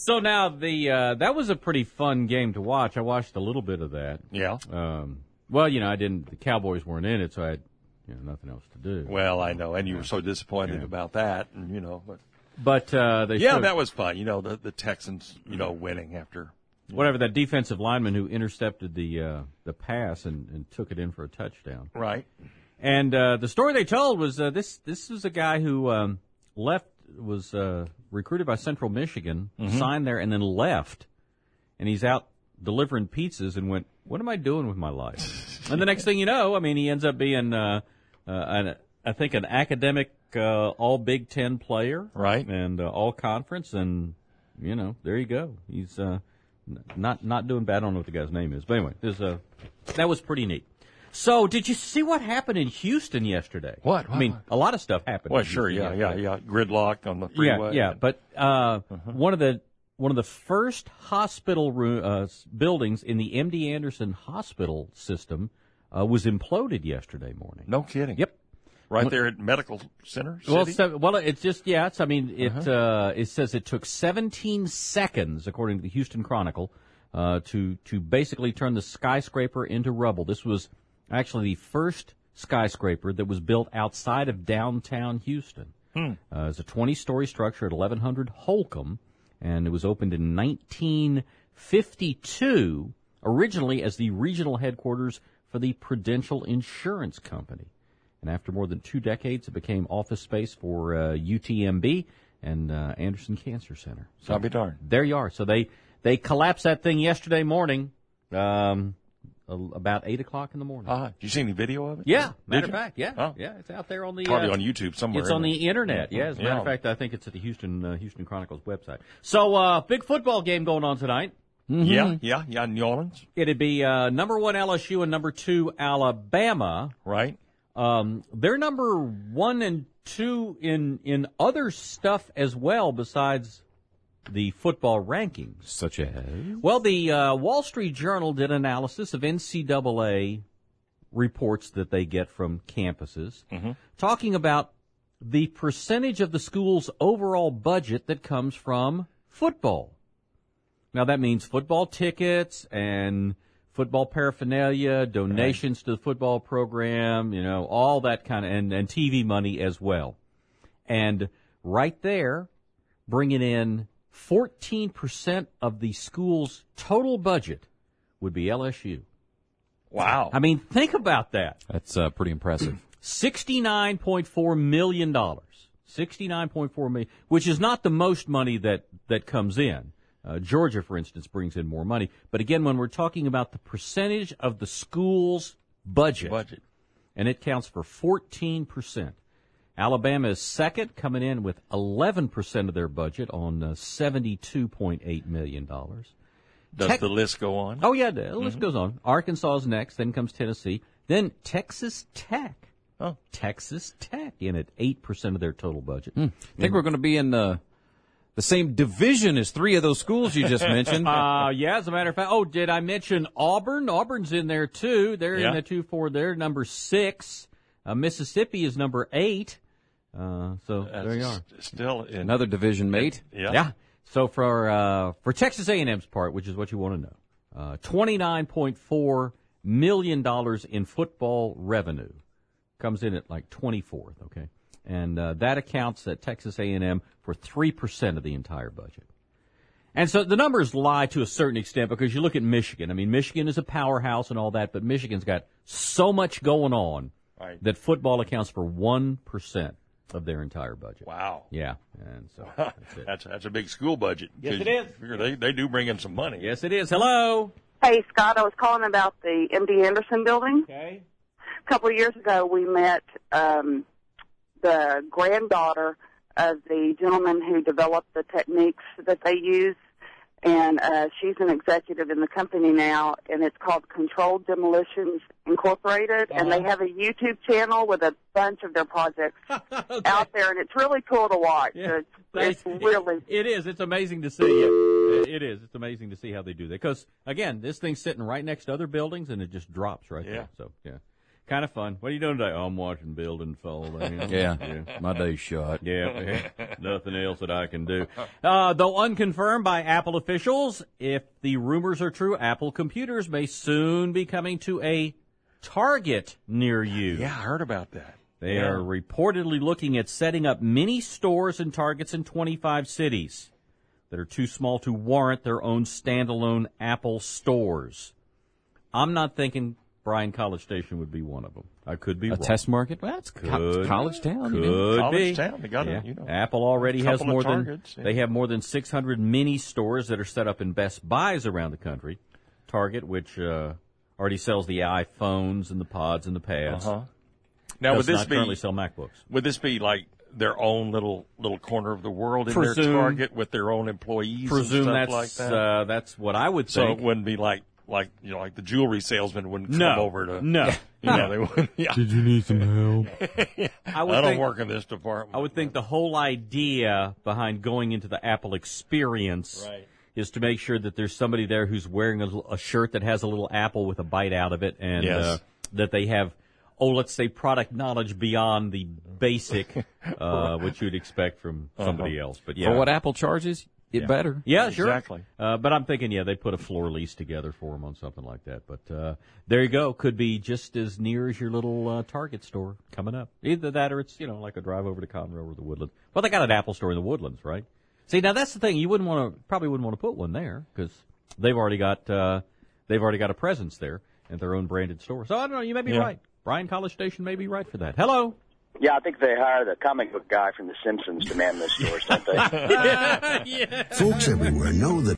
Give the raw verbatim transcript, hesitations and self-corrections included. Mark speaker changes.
Speaker 1: So now the uh, that was a pretty fun game to watch. I watched a little bit of that.
Speaker 2: Yeah.
Speaker 1: Um, well, you know, I didn't. The Cowboys weren't in it, so I had you know nothing else to do.
Speaker 2: Well, I know, and you were so disappointed
Speaker 1: Yeah.
Speaker 2: about that, and you know, but
Speaker 1: But uh, they
Speaker 2: yeah,
Speaker 1: showed
Speaker 2: that was fun. You know, the the Texans, you know, winning after
Speaker 1: whatever that defensive lineman who intercepted the uh, the pass and, and took it in for a touchdown.
Speaker 2: right.
Speaker 1: And uh, the story they told was uh, this: this was a guy who um, left, was uh, recruited by Central Michigan,
Speaker 2: Mm-hmm.
Speaker 1: signed there, and then left. And he's out delivering pizzas and went, "What am I doing with my life?" And the next thing you know, I mean, he ends up being, uh, uh, an, I think, an academic uh, all Big Ten player,
Speaker 2: Right.
Speaker 1: and uh, all conference, and you know, there you go. He's uh, n- not not doing bad. I don't know what the guy's name is, but anyway, there's a that was pretty neat. So, did you see what happened in Houston yesterday?
Speaker 2: What?
Speaker 1: I mean,
Speaker 2: What?
Speaker 1: a lot of stuff happened.
Speaker 2: Well,
Speaker 1: in
Speaker 2: sure, yeah,
Speaker 1: Houston
Speaker 2: yeah,
Speaker 1: yesterday.
Speaker 2: yeah. Gridlock on the
Speaker 1: Yeah,
Speaker 2: freeway.
Speaker 1: yeah, but uh, one of the one of the first hospital room, uh, s- buildings in the M D Anderson hospital system uh, was imploded yesterday morning.
Speaker 2: No kidding.
Speaker 1: Yep.
Speaker 2: Right there at Medical Center City?
Speaker 1: Well, so, well, it's just yeah. It's, I mean, it uh-huh. uh, it says it took seventeen seconds, according to the Houston Chronicle, uh, to to basically turn the skyscraper into rubble. This was actually the first skyscraper that was built outside of downtown Houston.
Speaker 2: Hmm.
Speaker 1: Uh, it's a twenty-story structure at eleven hundred Holcomb, and it was opened in nineteen fifty-two, originally as the regional headquarters for the Prudential Insurance Company. And after more than two decades, it became office space for uh, U T M B and uh, Anderson Cancer Center. So
Speaker 2: I'll be darned.
Speaker 1: there you are. So they, they collapsed that thing yesterday morning, um, a- about eight o'clock in the morning.
Speaker 2: Ah, did you see any video of it?
Speaker 1: Yeah,
Speaker 2: Did
Speaker 1: matter of
Speaker 2: you?
Speaker 1: fact, yeah,
Speaker 2: Oh.
Speaker 1: yeah, it's out there on the
Speaker 2: Probably
Speaker 1: uh,
Speaker 2: on YouTube somewhere.
Speaker 1: It's on
Speaker 2: isn't it?
Speaker 1: the internet. Yeah, as a matter of
Speaker 2: Yeah.
Speaker 1: fact, I think it's at the Houston uh, Houston Chronicles website. So, uh, big football game going on tonight.
Speaker 2: Yeah, yeah, yeah, New Orleans.
Speaker 1: It'd be uh, number one L S U and number two Alabama.
Speaker 2: Right.
Speaker 1: Um, they're number one and two in in other stuff as well besides the football rankings.
Speaker 3: Such as?
Speaker 1: Well, the uh, Wall Street Journal did analysis of N C double A reports that they get from campuses,
Speaker 2: Mm-hmm.
Speaker 1: talking about the percentage of the school's overall budget that comes from football. Now, that means football tickets and football paraphernalia, donations right. to the football program, you know, all that kind of, and, and T V money as well. And right there, bringing in fourteen percent of the school's total budget would be L S U.
Speaker 2: Wow.
Speaker 1: I mean, think about that.
Speaker 3: That's uh, pretty impressive.
Speaker 1: sixty-nine point four million dollars. sixty-nine point four million dollars, which is not the most money that, that comes in. Uh, Georgia, for instance, brings in more money. But again, when we're talking about the percentage of the school's budget,
Speaker 2: Budget.
Speaker 1: and it counts for fourteen percent. Alabama is second, coming in with eleven percent of their budget on uh, seventy-two point eight million dollars.
Speaker 2: Does
Speaker 1: Tech-
Speaker 2: the list go on?
Speaker 1: Oh, yeah, the list goes on. Arkansas is next, then comes Tennessee, then Texas Tech.
Speaker 2: Oh.
Speaker 1: Texas Tech in at eight percent of their total budget.
Speaker 3: I think we're going to be in the, the same division as three of those schools you just mentioned.
Speaker 1: Uh, yeah, as a matter of fact. Oh, did I mention Auburn? Auburn's in there, too. They're
Speaker 2: Yeah.
Speaker 1: in the two four. They're number six. Uh, Mississippi is number eight. Uh, so
Speaker 2: That's
Speaker 1: there you are.
Speaker 2: Still in.
Speaker 3: Another division mate.
Speaker 2: Yeah.
Speaker 1: Yeah. So for uh, for Texas A and M's part, which is what you want to know, uh, twenty-nine point four million dollars in football revenue comes in at like twenty-fourth, okay? And uh, that accounts at Texas A and M for three percent of the entire budget. And so the numbers lie to a certain extent because you look at Michigan. I mean, Michigan is a powerhouse and all that, but Michigan's got so much going on
Speaker 2: Right.
Speaker 1: that football accounts for one percent of their entire budget.
Speaker 2: Wow.
Speaker 1: Yeah, and so that's it.
Speaker 2: That's that's a big school budget.
Speaker 1: Yes, it is.
Speaker 2: Figure They they do bring in some money.
Speaker 1: Yes, it is. Hello.
Speaker 4: Hey, Scott, I was calling about the M D Anderson building.
Speaker 1: Okay.
Speaker 4: A couple of years ago, we met um, the granddaughter of the gentleman who developed the techniques that they use, and uh, she's an executive in the company now, and it's called Controlled Demolitions Incorporated,
Speaker 1: Uh-huh.
Speaker 4: and they have a YouTube channel with a bunch of their projects
Speaker 1: Okay.
Speaker 4: out there, and it's really cool to watch.
Speaker 1: Yeah.
Speaker 4: It's, it's really...
Speaker 1: It is. It's amazing to see. It. It is. It's amazing to see how they do that. Because, again, this thing's sitting right next to other buildings, and it just drops right
Speaker 2: Yeah.
Speaker 1: there. So, yeah. kind of fun. What are you doing today? Oh, I'm watching building fall down.
Speaker 3: Yeah,
Speaker 1: yeah.
Speaker 3: my day's shot.
Speaker 1: Yeah, nothing else that I can do. Uh, though unconfirmed by Apple officials, if the rumors are true, Apple computers may soon be coming to a Target near you.
Speaker 2: Yeah, I heard about that.
Speaker 1: They
Speaker 2: yeah.
Speaker 1: are reportedly looking at setting up mini stores and Targets in twenty-five cities that are too small to warrant their own standalone Apple stores. I'm not thinking Bryan College Station would be one of them. I could be
Speaker 3: A
Speaker 1: wrong.
Speaker 3: test market? Well, that's co-
Speaker 1: Could-
Speaker 3: college town.
Speaker 1: Could
Speaker 3: you know.
Speaker 2: College
Speaker 1: be.
Speaker 2: town. They got
Speaker 1: Yeah.
Speaker 2: it, you know.
Speaker 1: Apple already
Speaker 2: a
Speaker 1: has
Speaker 2: couple
Speaker 1: more
Speaker 2: of
Speaker 1: than
Speaker 2: Targets, yeah.
Speaker 1: they have more than six hundred mini stores that are set up in Best Buys around the country. Target, which uh, already sells the iPhones and the pods and the pads,
Speaker 2: Uh-huh. Now, would
Speaker 1: does
Speaker 2: this
Speaker 1: not
Speaker 2: be
Speaker 1: currently sell MacBooks.
Speaker 2: would this be like their own little little corner of the world in
Speaker 1: Presume-
Speaker 2: their Target with their own employees
Speaker 1: Presume
Speaker 2: and
Speaker 1: that's
Speaker 2: stuff like that?
Speaker 1: Uh, that's what I would
Speaker 2: so
Speaker 1: think.
Speaker 2: it wouldn't be like like you know like the jewelry salesman wouldn't
Speaker 1: no,
Speaker 2: come over to
Speaker 1: no,
Speaker 2: you know they wouldn't. Yeah.
Speaker 3: Did you need some help?
Speaker 1: I would
Speaker 2: I don't
Speaker 1: think,
Speaker 2: work in this department.
Speaker 1: I would think the whole idea behind going into the Apple experience
Speaker 2: Right.
Speaker 1: is to make sure that there's somebody there who's wearing a, a shirt that has a little apple with a bite out of it, and
Speaker 2: Yes.
Speaker 1: uh, that they have, oh, let's say, product knowledge beyond the basic, uh, which you'd expect from somebody else. But yeah,
Speaker 3: For what Apple charges, it
Speaker 1: yeah.
Speaker 3: better.
Speaker 1: Yeah, sure.
Speaker 2: Exactly.
Speaker 1: Uh, but I'm thinking, yeah, they put a floor lease together for them on something like that. But uh, there you go. Could be just as near as your little uh, Target store coming up. Either that or it's, you know, like a drive over to Conroe or the Woodlands. Well, they got an Apple store in the Woodlands, right? See, now that's the thing. You wouldn't want to, probably wouldn't want to put one there because they've already got, uh, they've already got a presence there at their own branded store. So I don't know. You may be
Speaker 2: Yeah.
Speaker 1: right. Bryan College Station may be right for that. Hello.
Speaker 5: Yeah, I think they hire the comic book guy from The Simpsons to man those stores, don't they?
Speaker 1: yeah.
Speaker 6: Folks everywhere know that